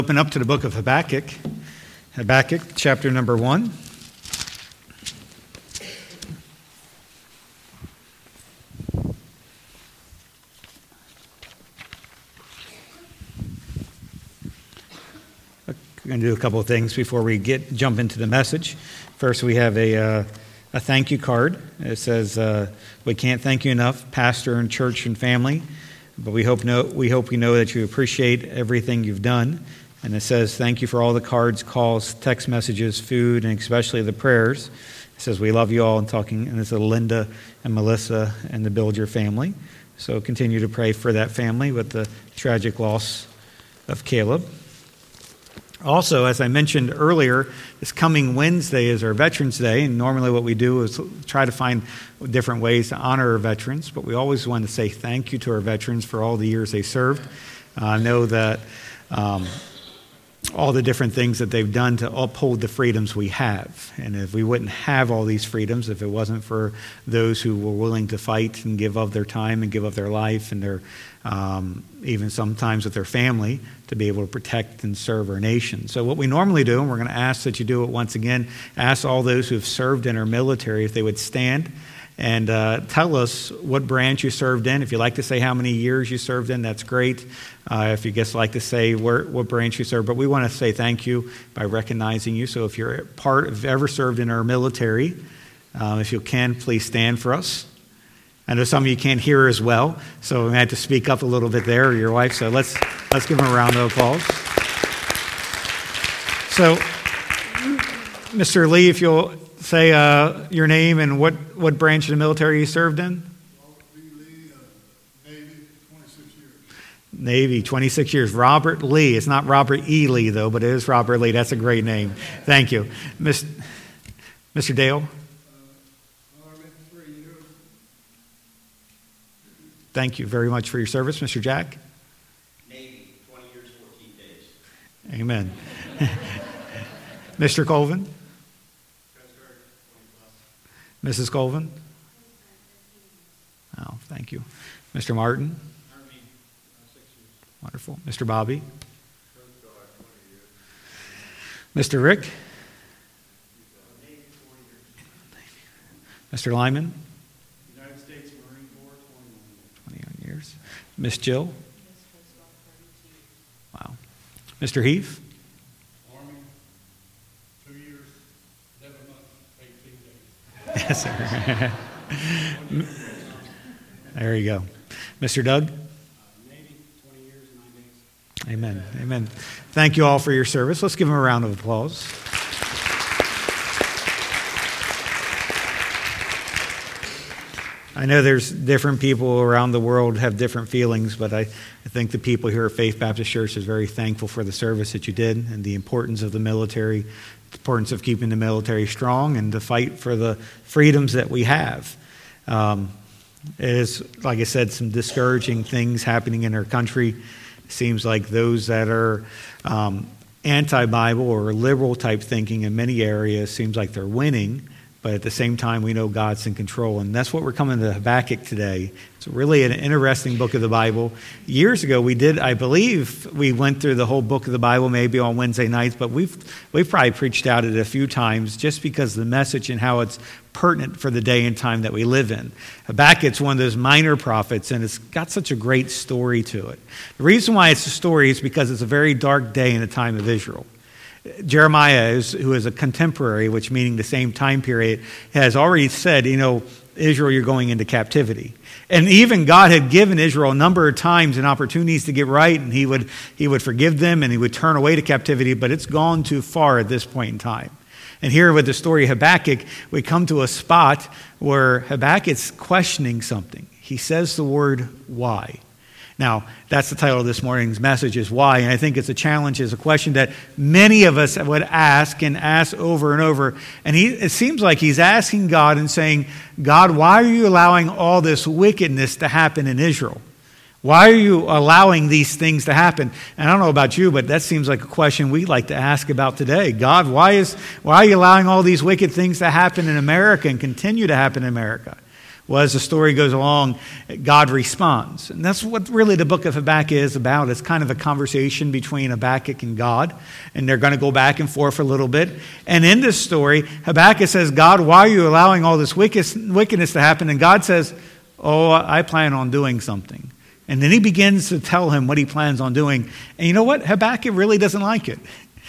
Open up to the book of Habakkuk. Habakkuk, chapter number 1. We're going to do a couple of things before we jump into the message. First, we have a thank you card. It says, "We can't thank you enough, pastor and church and family, but we hope you know that you appreciate everything you've done." And it says, "Thank you for all the cards, calls, text messages, food, and especially the prayers." It says, "We love you all," and it's Linda and Melissa and the Bilger family. So continue to pray for that family with the tragic loss of Caleb. Also, as I mentioned earlier, this coming Wednesday is our Veterans Day, and normally what we do is try to find different ways to honor our veterans, but we always want to say thank you to our veterans for all the years they served. I know that all the different things that they've done to uphold the freedoms we have. And if we wouldn't have all these freedoms, if it wasn't for those who were willing to fight and give of their time and give of their life and their even sometimes with their family to be able to protect and serve our nation. So what we normally do, and we're going to ask that you do it once again, ask all those who have served in our military if they would stand and tell us what branch you served in. If you like to say how many years you served in, that's great. If you just like to say what branch you served, but we want to say thank you by recognizing you. So if you're ever served in our military, if you can, please stand for us. I know some of you can't hear as well, so we had to speak up a little bit there, or your wife. So let's give them a round of applause. So, Mr. Lee, if you'll say your name and what branch of the military you served in. Navy, 26 years. Robert Lee. It's not Robert E. Lee, though, but it is Robert Lee. That's a great name. Thank you. Mr. Dale? Army, 3 years. Thank you very much for your service. Mr. Jack? Navy, 20 years, 14 days. Amen. Mr. Colvin? Mrs. Colvin? Oh, thank you. Mr. Martin? Army, 6 years. Wonderful. Mr. Bobby? Coast Guard, 20 years. Mr. Rick? Navy, 40 years. Mr. Lyman? United States Marine Corps, 21 years. Miss Jill? Wow. Mr. Heath? Army, 2 years, 11 months, 18 days. Yes, sir. There you go. Mr. Doug? Navy, 20 years, 9 days. Amen. Amen. Thank you all for your service. Let's give them a round of applause. I know there's different people around the world have different feelings, but I think the people here at Faith Baptist Church is very thankful for the service that you did and the importance of the military, the importance of keeping the military strong and to fight for the freedoms that we have. It is, like I said, some discouraging things happening in our country. It seems like those that are anti-Bible or liberal type thinking in many areas seems like they're winning. But at the same time, we know God's in control. And that's what we're coming to Habakkuk today. It's really an interesting book of the Bible. Years ago, I believe we went through the whole book of the Bible maybe on Wednesday nights, but we've probably preached out it a few times just because of the message and how it's pertinent for the day and time that we live in. Habakkuk's one of those minor prophets, and it's got such a great story to it. The reason why it's a story is because it's a very dark day in the time of Israel. Jeremiah, who is a contemporary, which meaning the same time period, has already said, Israel, you're going into captivity. And even God had given Israel a number of times and opportunities to get right, and he would forgive them and he would turn away to captivity, but it's gone too far at this point in time. And here with the story of Habakkuk, we come to a spot where Habakkuk's questioning something. He says the word, why? Now, that's the title of this morning's message is why, and I think it's a challenge, it's a question that many of us would ask and ask over and over. And it seems like he's asking God and saying, God, why are you allowing all this wickedness to happen in Israel? Why are you allowing these things to happen? And I don't know about you, but that seems like a question we like to ask about today. God, why are you allowing all these wicked things to happen in America and continue to happen in America? Well, as the story goes along, God responds. And that's what really the book of Habakkuk is about. It's kind of a conversation between Habakkuk and God. And they're going to go back and forth a little bit. And in this story, Habakkuk says, God, why are you allowing all this wickedness to happen? And God says, oh, I plan on doing something. And then he begins to tell him what he plans on doing. And you know what? Habakkuk really doesn't like it.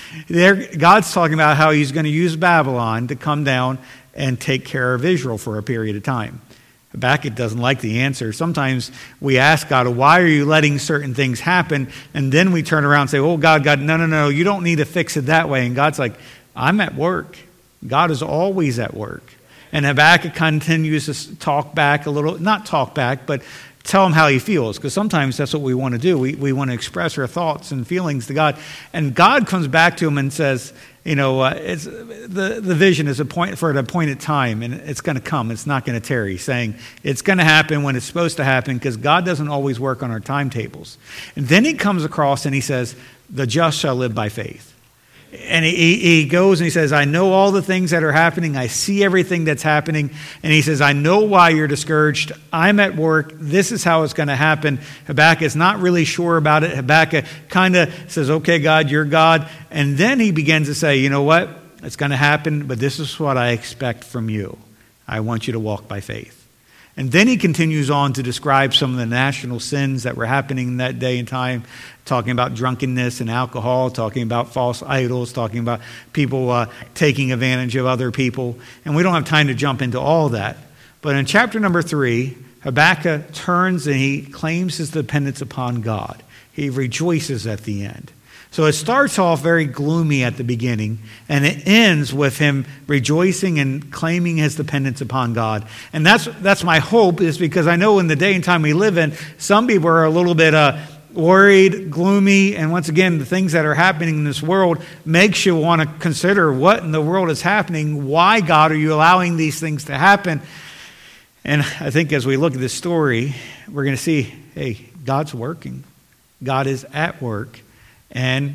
God's talking about how he's going to use Babylon to come down and take care of Israel for a period of time. Habakkuk doesn't like the answer. Sometimes we ask God, why are you letting certain things happen? And then we turn around and say, oh, God, no, you don't need to fix it that way. And God's like, I'm at work. God is always at work. And Habakkuk continues to talk back a little, not talk back, but tell him how he feels, because sometimes that's what we want to do. We want to express our thoughts and feelings to God. And God comes back to him and says, it's, the vision is for an appointed time, and it's going to come. It's not going to tarry, saying it's going to happen when it's supposed to happen, because God doesn't always work on our timetables. And then he comes across and he says, the just shall live by faith. And he goes and he says, I know all the things that are happening. I see everything that's happening. And he says, I know why you're discouraged. I'm at work. This is how it's going to happen. Habakkuk is not really sure about it. Habakkuk kind of says, okay, God, you're God. And then he begins to say, you know what? It's going to happen, but this is what I expect from you. I want you to walk by faith. And then he continues on to describe some of the national sins that were happening in that day and time, talking about drunkenness and alcohol, talking about false idols, talking about people taking advantage of other people. And we don't have time to jump into all that. But in chapter number 3, Habakkuk turns and he claims his dependence upon God. He rejoices at the end. So it starts off very gloomy at the beginning, and it ends with him rejoicing and claiming his dependence upon God. And that's my hope, is because I know in the day and time we live in, some people are a little bit worried, gloomy, and once again, the things that are happening in this world makes you want to consider what in the world is happening. Why, God, are you allowing these things to happen? And I think as we look at this story, we're going to see, hey, God's working. God is at work. And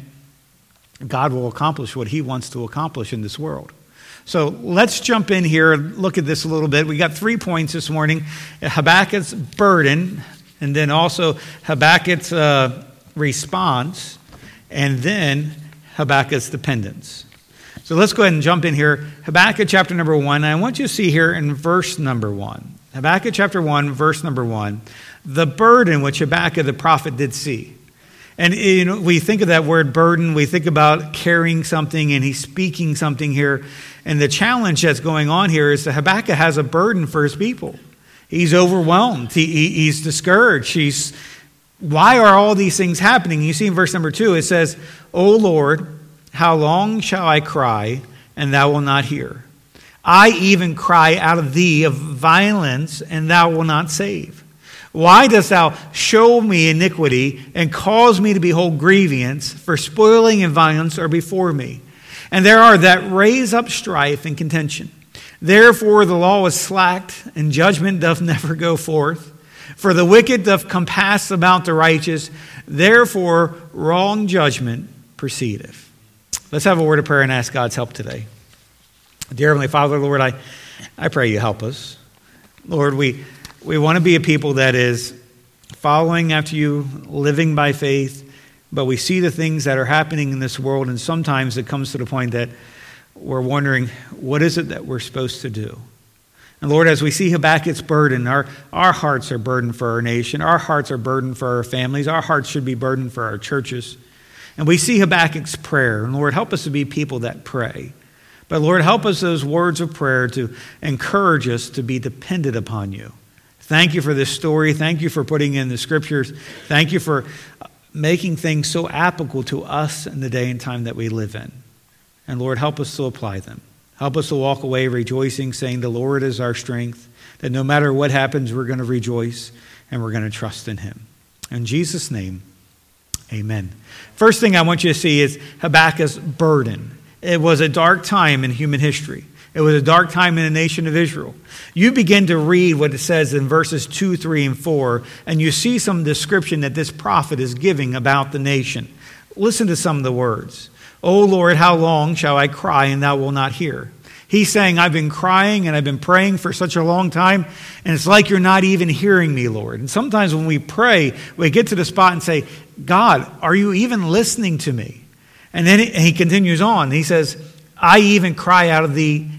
God will accomplish what he wants to accomplish in this world. So let's jump in here and look at this a little bit. We got 3 points this morning. Habakkuk's burden, and then also Habakkuk's response, and then Habakkuk's dependence. So let's go ahead and jump in here. Habakkuk chapter number 1. And I want you to see here in verse number 1. Habakkuk chapter 1, verse number 1. The burden which Habakkuk the prophet did see. And we think of that word burden, we think about carrying something, and he's speaking something here. And the challenge that's going on here is that Habakkuk has a burden for his people. He's overwhelmed. He's discouraged. Why are all these things happening? You see in verse number 2, it says, O Lord, how long shall I cry, and thou wilt not hear? I even cry out of thee of violence, and thou wilt not save. Why dost thou show me iniquity and cause me to behold grievance? For spoiling and violence are before me. And there are that raise up strife and contention. Therefore the law is slacked, and judgment doth never go forth. For the wicked doth compass about the righteous. Therefore wrong judgment proceedeth. Let's have a word of prayer and ask God's help today. Dear Heavenly Father, Lord, I pray you help us. Lord, we want to be a people that is following after you, living by faith, but we see the things that are happening in this world, and sometimes it comes to the point that we're wondering, what is it that we're supposed to do? And Lord, as we see Habakkuk's burden, our hearts are burdened for our nation, our hearts are burdened for our families, our hearts should be burdened for our churches. And we see Habakkuk's prayer, and Lord, help us to be people that pray. But Lord, help us those words of prayer to encourage us to be dependent upon you. Thank you for this story. Thank you for putting in the scriptures. Thank you for making things so applicable to us in the day and time that we live in. And Lord, help us to apply them. Help us to walk away rejoicing, saying the Lord is our strength, that no matter what happens, we're going to rejoice and we're going to trust in him. In Jesus' name, amen. First thing I want you to see is Habakkuk's burden. It was a dark time in human history. It was a dark time in the nation of Israel. You begin to read what it says in verses 2, 3, and 4, and you see some description that this prophet is giving about the nation. Listen to some of the words. O Lord, how long shall I cry and thou wilt not hear? He's saying, I've been crying and I've been praying for such a long time, and it's like you're not even hearing me, Lord. And sometimes when we pray, we get to the spot and say, God, are you even listening to me? And then he continues on. He says, I even cry out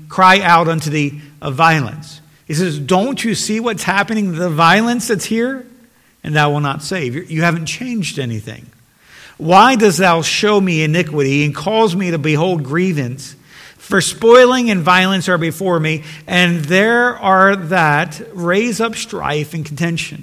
unto thee of violence. He says, don't you see what's happening, the violence that's here? And thou will not save. You haven't changed anything. Why dost thou show me iniquity and cause me to behold grievance? For spoiling and violence are before me, and there are that raise up strife and contention.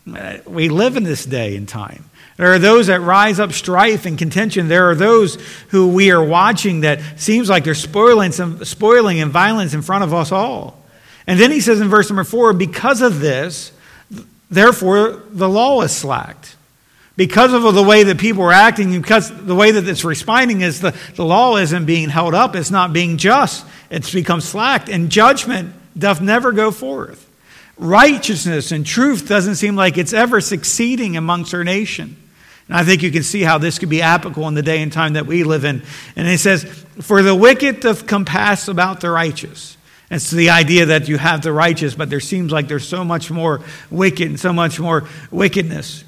We live in this day and time. There are those that rise up strife and contention. There are those who we are watching that seems like they're spoiling and violence in front of us all. And then he says in verse number 4, because of this, therefore the law is slacked. Because of the way that people are acting, because the way that it's responding is the law isn't being held up. It's not being just. It's become slacked. And judgment doth never go forth. Righteousness and truth doesn't seem like it's ever succeeding amongst our nation. And I think you can see how this could be applicable in the day and time that we live in. And it says, for the wicked doth compass about the righteous. It's the idea that you have the righteous, but there seems like there's so much more wicked and so much more wickedness.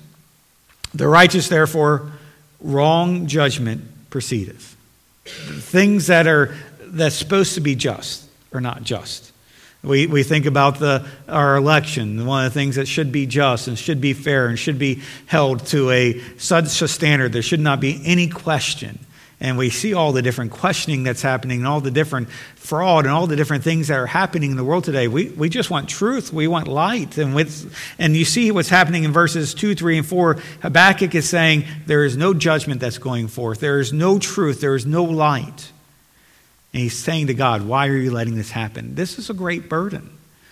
The righteous, therefore, wrong judgment proceedeth. Things that's supposed to be just are not just. We think about our election. One of the things that should be just and should be fair and should be held to such a standard. There should not be any question. And we see all the different questioning that's happening and all the different fraud and all the different things that are happening in the world today. We just want truth. We want light. And you see what's happening in verses 2, 3, and 4. Habakkuk is saying there is no judgment that's going forth. There is no truth. There is no light. And he's saying to God, why are you letting this happen? This is a great burden.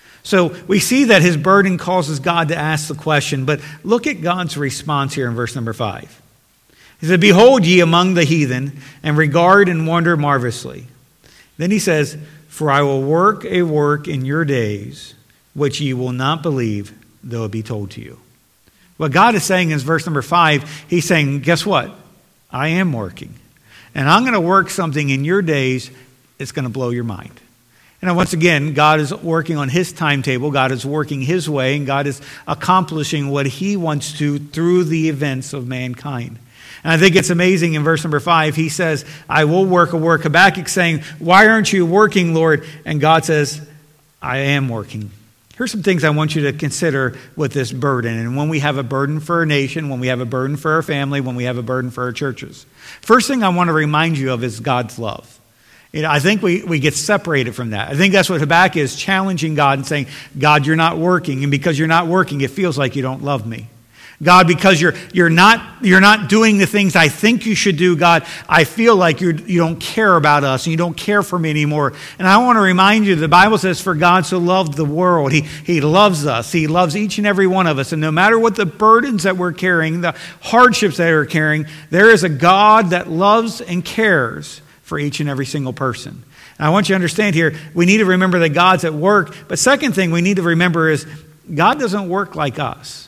So we see that his burden causes God to ask the question. But look at God's response here in verse number 5. He said, behold ye among the heathen, and regard and wonder marvelously. Then he says, for I will work a work in your days, which ye will not believe, though it be told to you. What God is saying is verse number 5, he's saying, guess what? I am working. And I'm going to work something in your days that's going to blow your mind. And once again, God is working on his timetable. God is working his way, and God is accomplishing what he wants to through the events of mankind. And I think it's amazing in verse number 5, he says, I will work a work. Habakkuk saying, why aren't you working, Lord? And God says, I am working. Here's some things I want you to consider with this burden. And when we have a burden for our nation, when we have a burden for our family, when we have a burden for our churches. First thing I want to remind you of is God's love. I think we get separated from that. I think that's what Habakkuk is, challenging God and saying, God, you're not working. And because you're not working, it feels like you don't love me. God, because you're not doing the things I think you should do, God, I feel like you don't care about us and you don't care for me anymore. And I want to remind you, the Bible says, for God so loved the world. He loves us. He loves each and every one of us. And no matter what the burdens that we're carrying, the hardships that we're carrying, there is a God that loves and cares for each and every single person. And I want you to understand here, we need to remember that God's at work. But second thing we need to remember is God doesn't work like us.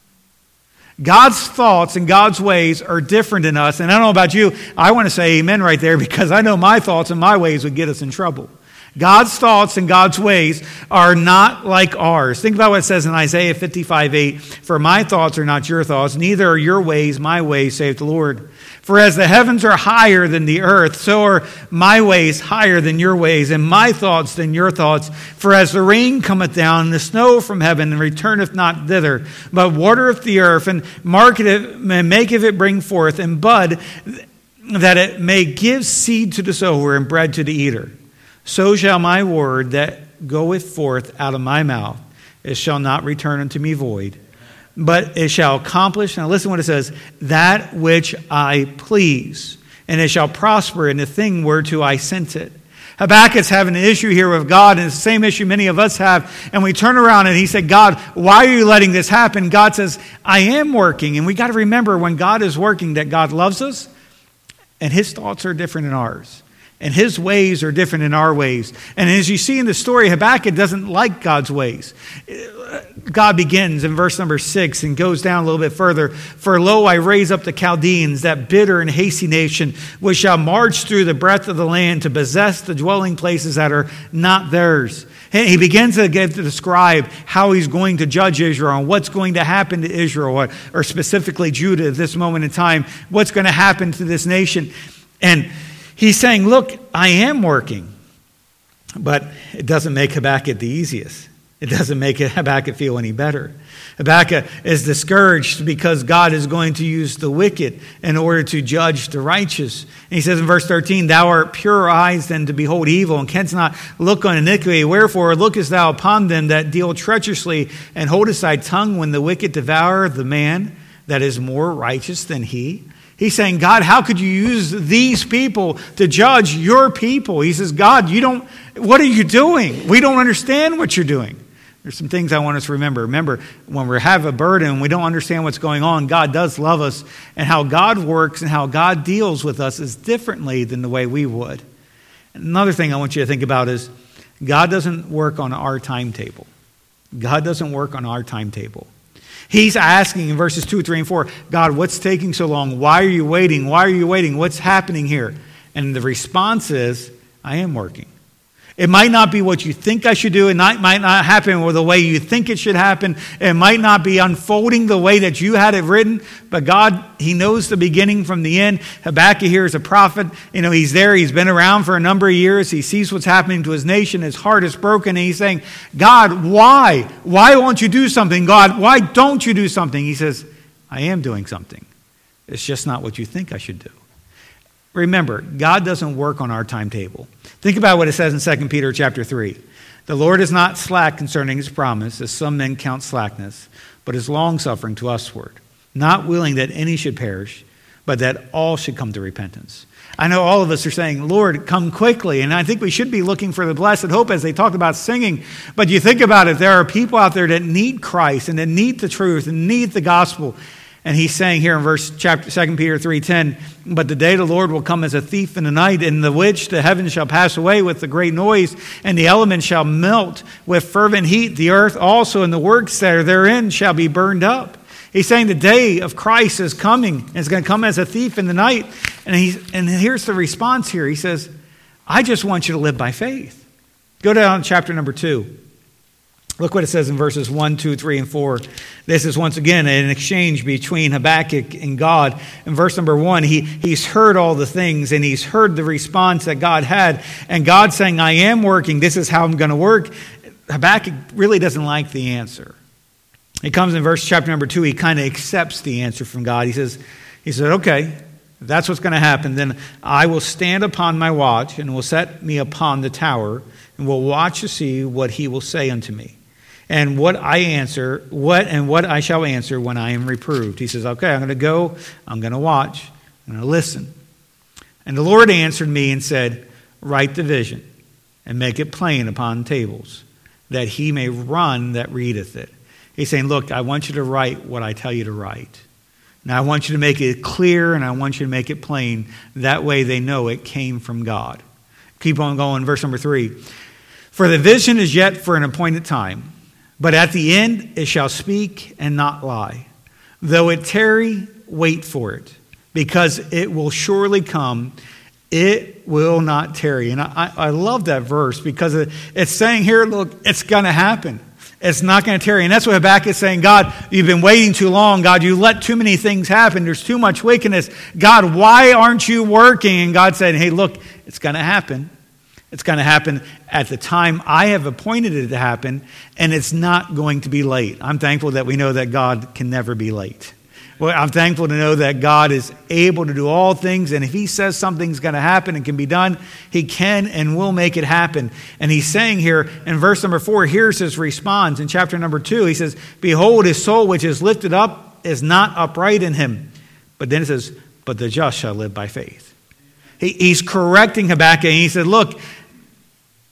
God's thoughts and God's ways are different than us. And I don't know about you, I want to say amen right there because I know my thoughts and my ways would get us in trouble. God's thoughts and God's ways are not like ours. Think about what it says in Isaiah 55:8. For my thoughts are not your thoughts, neither are your ways my ways, saith the Lord. For as the heavens are higher than the earth, so are my ways higher than your ways, and my thoughts than your thoughts. For as the rain cometh down, and the snow from heaven, and returneth not thither, but watereth the earth, and maketh it bring forth, and bud, that it may give seed to the sower, and bread to the eater. So shall my word that goeth forth out of my mouth, it shall not return unto me void, but it shall accomplish, now listen what it says, that which I please, and it shall prosper in the thing whereto I sent it. Habakkuk's having an issue here with God, and it's the same issue many of us have. And we turn around and he said, God, why are you letting this happen? God says, I am working. And we got to remember when God is working that God loves us, and his thoughts are different than ours. And his ways are different than our ways. And as you see in the story, Habakkuk doesn't like God's ways. God begins in verse number 6 and goes down a little bit further. For lo, I raise up the Chaldeans, that bitter and hasty nation, which shall march through the breadth of the land to possess the dwelling places that are not theirs. And he begins to describe how he's going to judge Israel and what's going to happen to Israel, or specifically Judah at this moment in time, what's going to happen to this nation. And he's saying, look, I am working. But it doesn't make Habakkuk the easiest. It doesn't make Habakkuk feel any better. Habakkuk is discouraged because God is going to use the wicked in order to judge the righteous. And he says in verse 13, thou art purer eyes than to behold evil, and canst not look on iniquity. Wherefore lookest thou upon them that deal treacherously, and holdest thy tongue when the wicked devour the man that is more righteous than he? He's saying, God, how could you use these people to judge your people? He says, God, what are you doing? We don't understand what you're doing. There's some things I want us to remember. Remember, when we have a burden and we don't understand what's going on, God does love us. And how God works and how God deals with us is differently than the way we would. Another thing I want you to think about is God doesn't work on our timetable. God doesn't work on our timetable. He's asking in verses 2, 3, and 4, God, what's taking so long? Why are you waiting? Why are you waiting? What's happening here? And the response is, I am working. It might not be what you think I should do. It might not happen the way you think it should happen. It might not be unfolding the way that you had it written. But God, He knows the beginning from the end. Habakkuk here is a prophet. He's there. He's been around for a number of years. He sees what's happening to his nation. His heart is broken. And he's saying, God, why? Why won't you do something? God, why don't you do something? He says, I am doing something. It's just not what you think I should do. Remember, God doesn't work on our timetable. Think about what it says in 2 Peter chapter 3. The Lord is not slack concerning His promise, as some men count slackness, but is longsuffering to usward, not willing that any should perish, but that all should come to repentance. I know all of us are saying, Lord, come quickly. And I think we should be looking for the blessed hope as they talked about singing. But you think about it, there are people out there that need Christ and that need the truth and need the gospel. And he's saying here in 2 Peter 3:10, but the day of the Lord will come as a thief in the night, in the which the heavens shall pass away with a great noise, and the elements shall melt with fervent heat. The earth also and the works that are therein shall be burned up. He's saying the day of Christ is coming, and it's going to come as a thief in the night. And here's the response here. He says, I just want you to live by faith. Go down to chapter number 2. Look what it says in verses 1, 2, 3, and 4. This is once again an exchange between Habakkuk and God. In verse number 1, he's heard all the things, and he's heard the response that God had. And God saying, I am working. This is how I'm going to work. Habakkuk really doesn't like the answer. It comes in chapter number 2. He kind of accepts the answer from God. He said, okay, if that's what's going to happen, then I will stand upon my watch and will set me upon the tower and will watch to see what He will say unto me. And what I shall answer when I am reproved. He says, okay, I'm going to go, I'm going to watch, I'm going to listen. And the Lord answered me and said, write the vision and make it plain upon tables, that he may run that readeth it. He's saying, look, I want you to write what I tell you to write. Now I want you to make it clear and I want you to make it plain. That way they know it came from God. Keep on going, verse number 3. For the vision is yet for an appointed time, but at the end it shall speak and not lie. Though it tarry, wait for it, because it will surely come. It will not tarry. And I love that verse because it's saying here, look, it's going to happen. It's not going to tarry. And that's what Habakkuk is saying. God, you've been waiting too long. God, you let too many things happen. There's too much wickedness. God, why aren't you working? And God said, hey, look, it's going to happen. It's going to happen at the time I have appointed it to happen, and it's not going to be late. I'm thankful that we know that God can never be late. Well, I'm thankful to know that God is able to do all things, and if he says something's going to happen and can be done, he can and will make it happen. And he's saying here in verse number 4, here's his response. In chapter number 2, he says, behold, his soul which is lifted up is not upright in him. But then it says, but the just shall live by faith. He's correcting Habakkuk, and he said, look,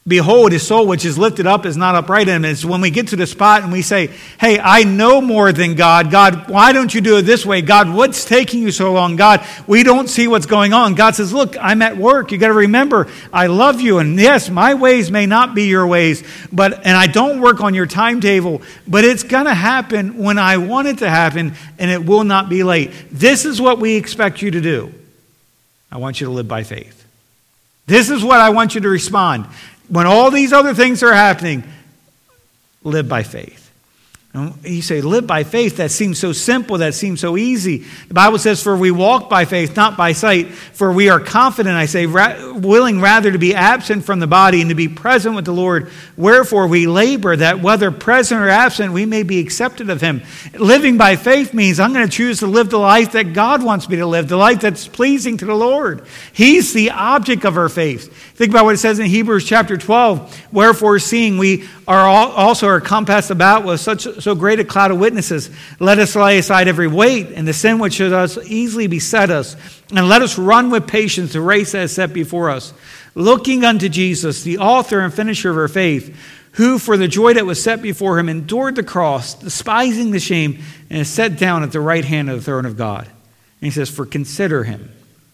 Behold, his soul which is lifted up is not upright in him. It's when we get to the spot and we say, hey, I know more than God. God, why don't you do it this way? God, what's taking you so long? God, we don't see what's going on. God says, look, I'm at work. You got to remember, I love you. And yes, my ways may not be your ways, and I don't work on your timetable, but it's going to happen when I want it to happen, and it will not be late. This is what we expect you to do. I want you to live by faith. This is what I want you to respond. When all these other things are happening, live by faith. And you say, live by faith, that seems so simple, that seems so easy. The Bible says, for we walk by faith, not by sight. For we are confident, I say, willing rather to be absent from the body and to be present with the Lord. Wherefore we labor that whether present or absent, we may be accepted of him. Living by faith means I'm going to choose to live the life that God wants me to live, the life that's pleasing to the Lord. He's the object of our faith. Think about what it says in Hebrews chapter 12. Wherefore, seeing we are compassed about with so great a cloud of witnesses, let us lay aside every weight and the sin which should easily beset us, and let us run with patience the race that is set before us, looking unto Jesus, the author and finisher of our faith, who for the joy that was set before him endured the cross, despising the shame, and is set down at the right hand of the throne of God. And he says, for consider him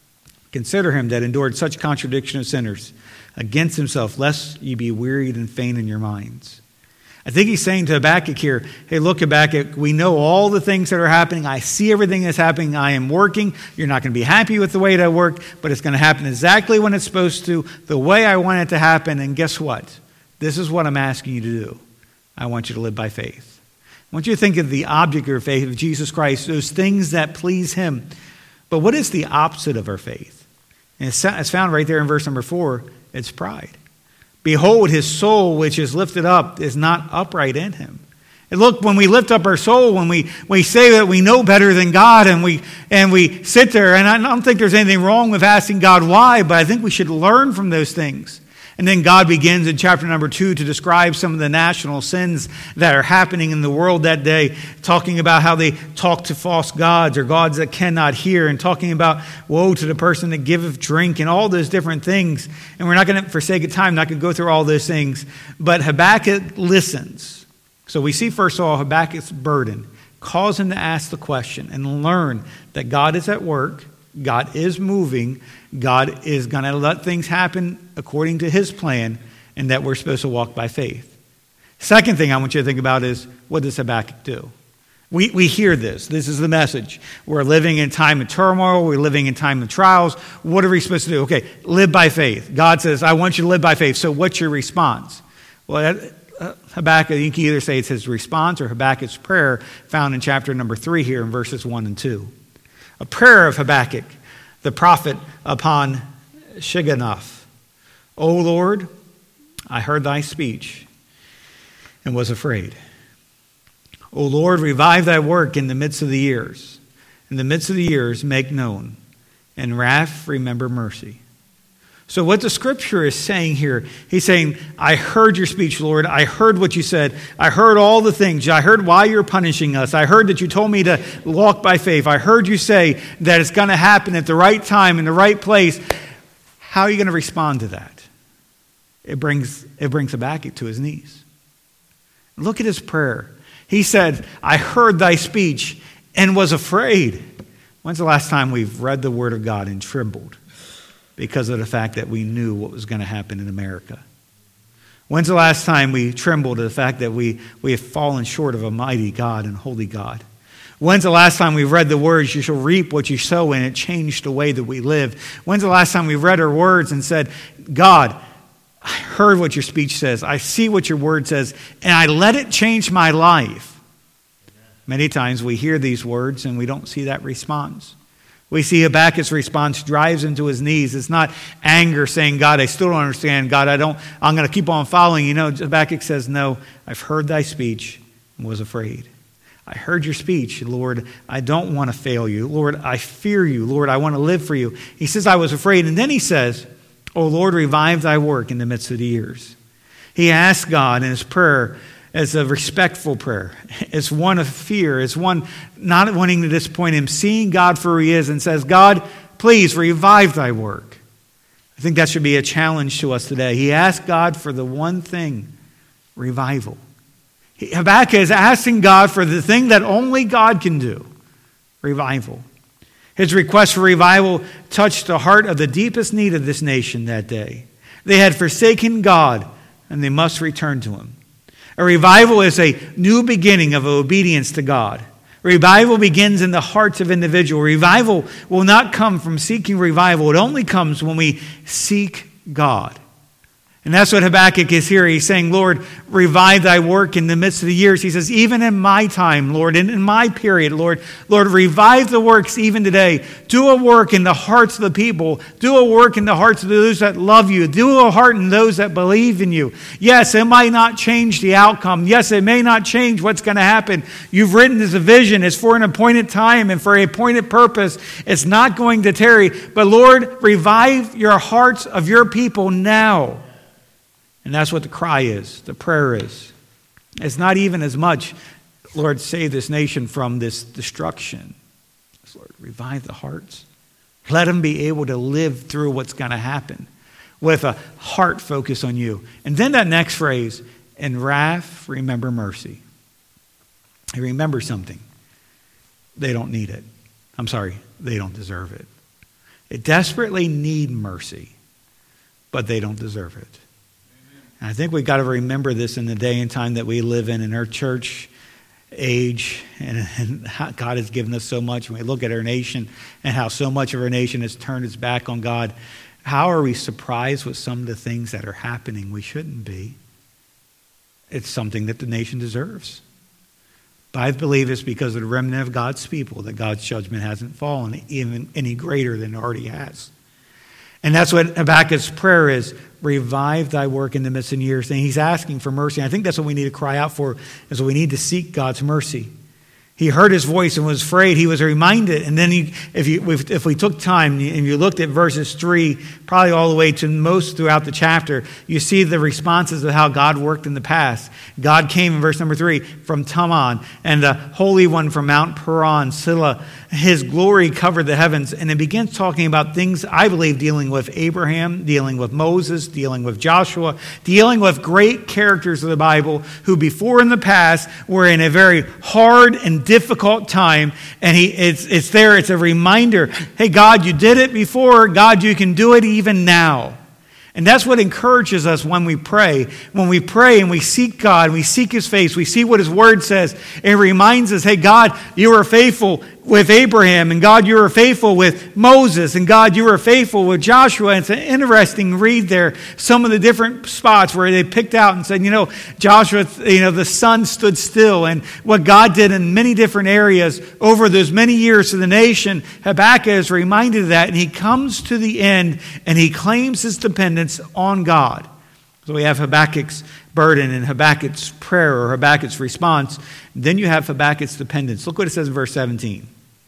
that endured such contradiction of sinners against himself, lest ye be wearied and faint in your minds. I think he's saying to Habakkuk here, hey, look, Habakkuk, we know all the things that are happening. I see everything that's happening. I am working. You're not going to be happy with the way that I work, but it's going to happen exactly when it's supposed to, the way I want it to happen. And guess what? This is what I'm asking you to do. I want you to live by faith. I want you to think of the object of your faith, of Jesus Christ, those things that please him. But what is the opposite of our faith? And it's found right there in verse number 4. It's pride. Behold, his soul which is lifted up is not upright in him. And look, when we lift up our soul, when we say that we know better than God, and we sit there, and I don't think there's anything wrong with asking God why, but I think we should learn from those things. And then God begins in chapter number 2 to describe some of the national sins that are happening in the world that day, talking about how they talk to false gods or gods that cannot hear, and talking about woe to the person that giveth drink and all those different things. And we're not going to, for sake of time, not going to go through all those things. But Habakkuk listens. So we see, first of all, Habakkuk's burden. Cause him to ask the question and learn that God is at work. God is moving. God is going to let things happen according to his plan, and that we're supposed to walk by faith. Second thing I want you to think about is, what does Habakkuk do? We hear this. This is the message. We're living in time of turmoil. We're living in time of trials. What are we supposed to do? Okay, live by faith. God says, I want you to live by faith. So what's your response? Well, Habakkuk, you can either say it's his response or Habakkuk's prayer, found in chapter number 3 here in verses 1 and 2. A prayer of Habakkuk, the prophet, upon Shigionoth. O Lord, I heard thy speech and was afraid. O Lord, revive thy work in the midst of the years. In the midst of the years, make known. In wrath, remember mercy. So what the scripture is saying here, he's saying, I heard your speech, Lord. I heard what you said. I heard all the things. I heard why you're punishing us. I heard that you told me to walk by faith. I heard you say that it's going to happen at the right time, in the right place. How are you going to respond to that? It brings Habakkuk to his knees. Look at his prayer. He said, I heard thy speech and was afraid. When's the last time we've read the word of God and trembled because of the fact that we knew what was going to happen in America? When's the last time we trembled at the fact that we have fallen short of a mighty God and holy God? When's the last time we read the words, you shall reap what you sow, and it changed the way that we live? When's the last time we read our words and said, God, I heard what your speech says. I see what your word says, and I let it change my life. Many times we hear these words and we don't see that response. We see Habakkuk's response drives him to his knees. It's not anger saying, God, I still don't understand. God, I'm going to keep on following. You know, Habakkuk says, no, I've heard thy speech and was afraid. I heard your speech, Lord. I don't want to fail you. Lord, I fear you. Lord, I want to live for you. He says, I was afraid. And then he says, O Lord, revive thy work in the midst of the years. He asks God in his prayer as a respectful prayer. It's one of fear. It's one not wanting to disappoint him, seeing God for who he is, and says, God, please revive thy work. I think that should be a challenge to us today. He asked God for the one thing, revival. Habakkuk is asking God for the thing that only God can do, revival. His request for revival touched the heart of the deepest need of this nation that day. They had forsaken God, and they must return to Him. A revival is a new beginning of obedience to God. Revival begins in the hearts of individuals. Revival will not come from seeking revival. It only comes when we seek God. And that's what Habakkuk is here. He's saying, Lord, revive thy work in the midst of the years. He says, even in my time, Lord, in my period, Lord, revive the works even today. Do a work in the hearts of the people. Do a work in the hearts of those that love you. Do a heart in those that believe in you. Yes, it might not change the outcome. Yes, it may not change what's going to happen. You've written as a vision. It's for an appointed time and for an appointed purpose. It's not going to tarry. But Lord, revive your hearts of your people now. And that's what the cry is, the prayer is. It's not even as much, Lord, save this nation from this destruction. It's, Lord, revive the hearts. Let them be able to live through what's going to happen with a heart focus on you. And then that next phrase, in wrath, remember mercy. Hey, remember something. They don't need it. I'm sorry, they don't deserve it. They desperately need mercy, but they don't deserve it. And I think we've got to remember this in the day and time that we live in our church age, and how God has given us so much. When we look at our nation and how so much of our nation has turned its back on God, how are we surprised with some of the things that are happening? We shouldn't be. It's something that the nation deserves. But I believe it's because of the remnant of God's people that God's judgment hasn't fallen even any greater than it already has. And that's what Habakkuk's prayer is. Revive thy work in the midst of years. And he's asking for mercy. And I think that's what we need to cry out for, is we need to seek God's mercy. He heard his voice and was afraid. He was reminded. And then if we took time and you looked at verses 3, probably all the way to most throughout the chapter, you see the responses of how God worked in the past. God came in verse number 3 from Teman, and the Holy One from Mount Paran, Silla. His glory covered the heavens. And it begins talking about things, I believe, dealing with Abraham, dealing with Moses, dealing with Joshua, dealing with great characters of the Bible who before in the past were in a very hard and difficult time. And it's there. It's a reminder. Hey, God, you did it before. God, you can do it even now. And that's what encourages us when we pray. When we pray and we seek God, we seek His face, we see what His Word says. It reminds us, hey, God, you were faithful with Abraham, and God, you were faithful with Moses, and God, you were faithful with Joshua. And it's an interesting read there, some of the different spots where they picked out and said, Joshua, the sun stood still, and what God did in many different areas over those many years to the nation. Habakkuk is reminded of that, and he comes to the end, and he claims his dependence on God. So we have Habakkuk's burden and Habakkuk's prayer or Habakkuk's response. Then you have Habakkuk's dependence. Look what it says in verse 17.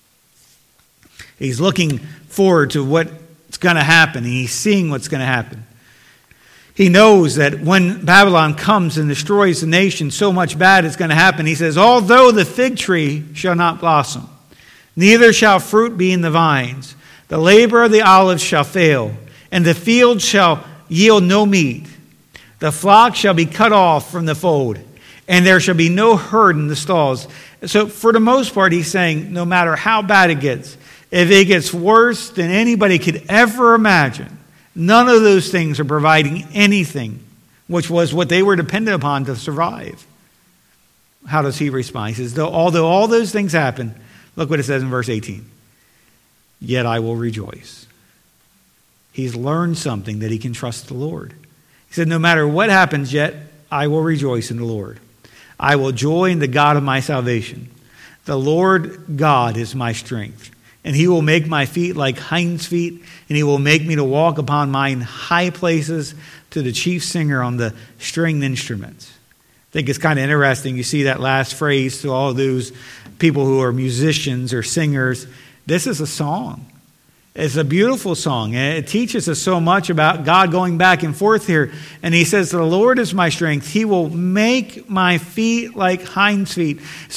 He's looking forward to what's going to happen, and he's seeing what's going to happen. He knows that when Babylon comes and destroys the nation, so much bad is going to happen. He says, although the fig tree shall not blossom, neither shall fruit be in the vines, the labor of the olives shall fail, and the field shall yield no meat. The flock shall be cut off from the fold, and there shall be no herd in the stalls. So for the most part, he's saying, no matter how bad it gets, if it gets worse than anybody could ever imagine, none of those things are providing anything, which was what they were dependent upon to survive. How does he respond? He says, although all those things happen, look what it says in verse 18. Yet I will rejoice. He's learned something that he can trust the Lord. He said, no matter what happens, yet I will rejoice in the Lord. I will joy in the God of my salvation. The Lord God is my strength. And he will make my feet like hinds' feet, and he will make me to walk upon mine high places, to the chief singer on the stringed instruments. I think it's kind of interesting. You see that last phrase to all those people who are musicians or singers. This is a song. It's a beautiful song, and it teaches us so much about God going back and forth here. And he says, the Lord is my strength. He will make my feet like hinds' feet. So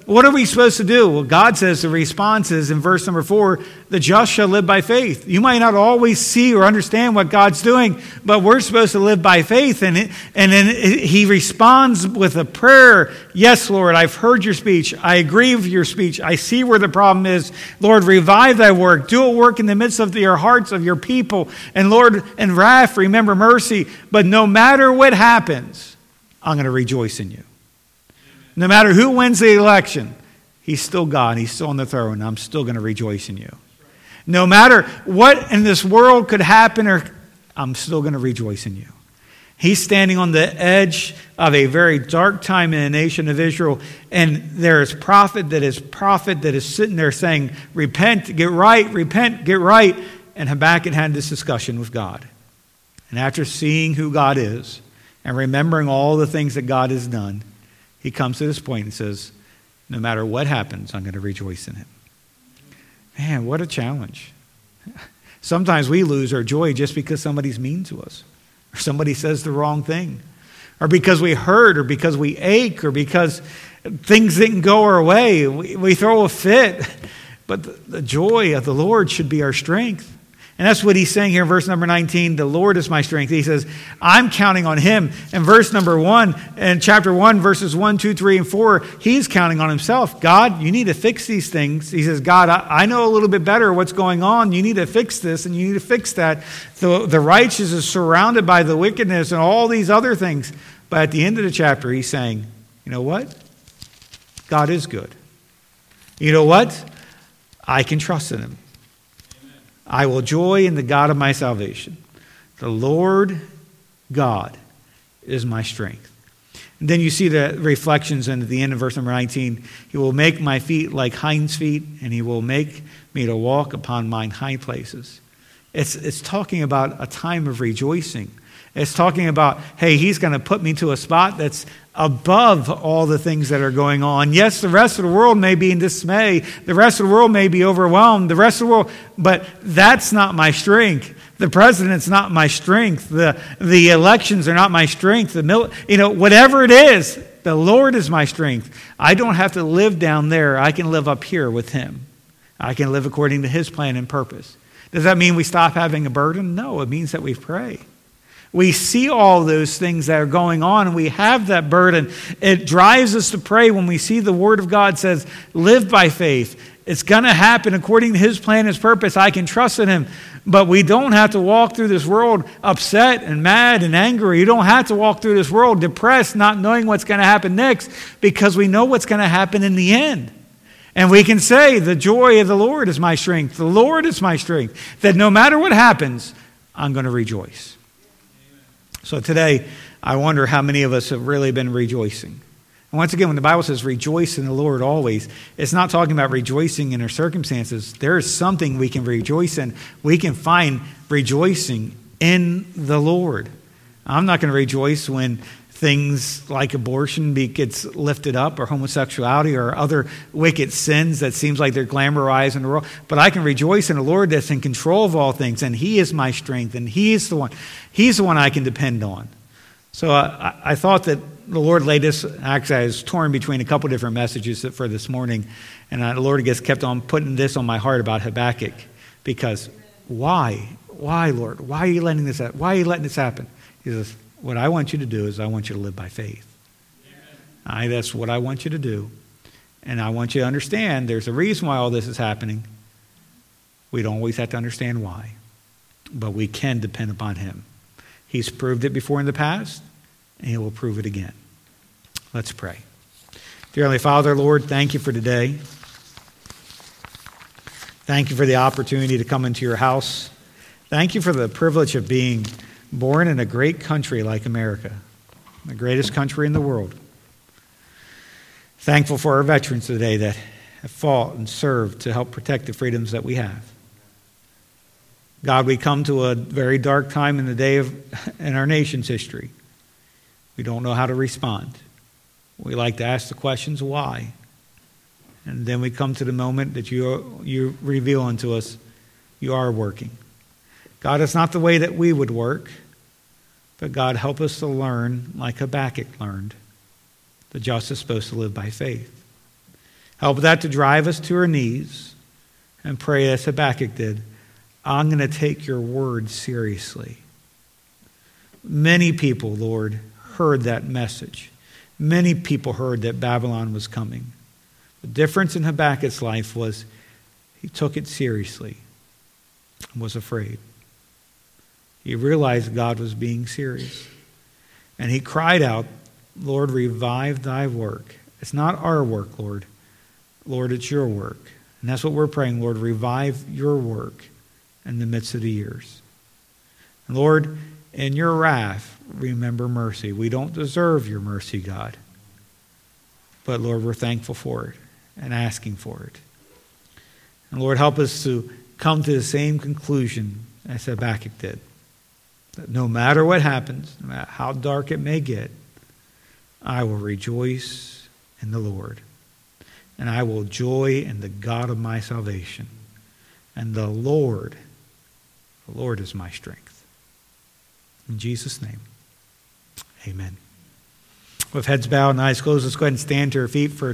what are we supposed to do? Well, God says the response is in verse number 4, the just shall live by faith. You might not always see or understand what God's doing, but we're supposed to live by faith. And then he responds with a prayer. Yes, Lord, I've heard your speech. I agree with your speech. I see where the problem is. Lord, revive thy work. Do a work in the midst of your hearts of your people. And Lord, in wrath, remember mercy. But no matter what happens, I'm going to rejoice in you. No matter who wins the election, he's still God. He's still on the throne. I'm still going to rejoice in you. No matter what in this world could happen, I'm still going to rejoice in you. He's standing on the edge of a very dark time in the nation of Israel, and there is prophet that is sitting there saying, repent, get right, repent, get right. And Habakkuk had this discussion with God. And after seeing who God is and remembering all the things that God has done, he comes to this point and says, no matter what happens, I'm going to rejoice in him. Man, what a challenge. Sometimes we lose our joy just because somebody's mean to us, or somebody says the wrong thing, or because we hurt, or because we ache, or because things didn't go our way. We throw a fit. But the joy of the Lord should be our strength. And that's what he's saying here in verse number 19. The Lord is my strength. He says, I'm counting on him. In verse number 1, in chapter 1, verses 1, 2, 3, and 4, he's counting on himself. God, you need to fix these things. He says, God, I know a little bit better what's going on. You need to fix this and you need to fix that. The righteous is surrounded by the wickedness and all these other things. But at the end of the chapter, he's saying, you know what? God is good. You know what? I can trust in him. I will joy in the God of my salvation. The Lord God is my strength. And then you see the reflections at the end of verse number 19. He will make my feet like hinds' feet, and he will make me to walk upon mine high places. It's talking about a time of rejoicing. It's talking about, hey, he's going to put me to a spot that's above all the things that are going on. Yes, the rest of the world may be in dismay. The rest of the world may be overwhelmed. The rest of the world, but that's not my strength. The president's not my strength. The elections are not my strength. Whatever it is, the Lord is my strength. I don't have to live down there. I can live up here with him. I can live according to his plan and purpose. Does that mean we stop having a burden? No, it means that we pray. We see all those things that are going on, and we have that burden. It drives us to pray when we see the Word of God says, live by faith. It's going to happen according to his plan, his purpose. I can trust in him. But we don't have to walk through this world upset and mad and angry. You don't have to walk through this world depressed, not knowing what's going to happen next, because we know what's going to happen in the end. And we can say, the joy of the Lord is my strength. The Lord is my strength. That no matter what happens, I'm going to rejoice. So today, I wonder how many of us have really been rejoicing. And once again, when the Bible says rejoice in the Lord always, it's not talking about rejoicing in our circumstances. There is something we can rejoice in. We can find rejoicing in the Lord. I'm not going to rejoice when things like abortion gets lifted up, or homosexuality, or other wicked sins that seems like they're glamorized in the world. But I can rejoice in the Lord that's in control of all things, and he is my strength, and he's the one I can depend on. So I thought that the Lord laid this, actually I was torn between a couple different messages for this morning, and the Lord just kept on putting this on my heart about Habakkuk, because why? Why, Lord? Why are you letting this happen? Why are you letting this happen? He says, what I want you to do is I want you to live by faith. That's what I want you to do. And I want you to understand there's a reason why all this is happening. We don't always have to understand why. But we can depend upon him. He's proved it before in the past, and he will prove it again. Let's pray. Dear Heavenly Father, Lord, thank you for today. Thank you for the opportunity to come into your house. Thank you for the privilege of being born in a great country like America, the greatest country in the world. Thankful for our veterans today that have fought and served to help protect the freedoms that we have. God, we come to a very dark time in the day in our nation's history. We don't know how to respond. We like to ask the questions, why? And then we come to the moment that you reveal unto us, you are working. God, it's not the way that we would work, but God, help us to learn like Habakkuk learned. The just is supposed to live by faith. Help that to drive us to our knees and pray as Habakkuk did. I'm going to take your word seriously. Many people, Lord, heard that message. Many people heard that Babylon was coming. The difference in Habakkuk's life was he took it seriously and was afraid. He realized God was being serious. And he cried out, Lord, revive thy work. It's not our work, Lord. Lord, it's your work. And that's what we're praying, Lord, revive your work in the midst of the years. And Lord, in your wrath, remember mercy. We don't deserve your mercy, God. But Lord, we're thankful for it and asking for it. And Lord, help us to come to the same conclusion as Habakkuk did. That no matter what happens, no matter how dark it may get, I will rejoice in the Lord. And I will joy in the God of my salvation. And the Lord is my strength. In Jesus' name, amen. With heads bowed and eyes closed, let's go ahead and stand to our feet for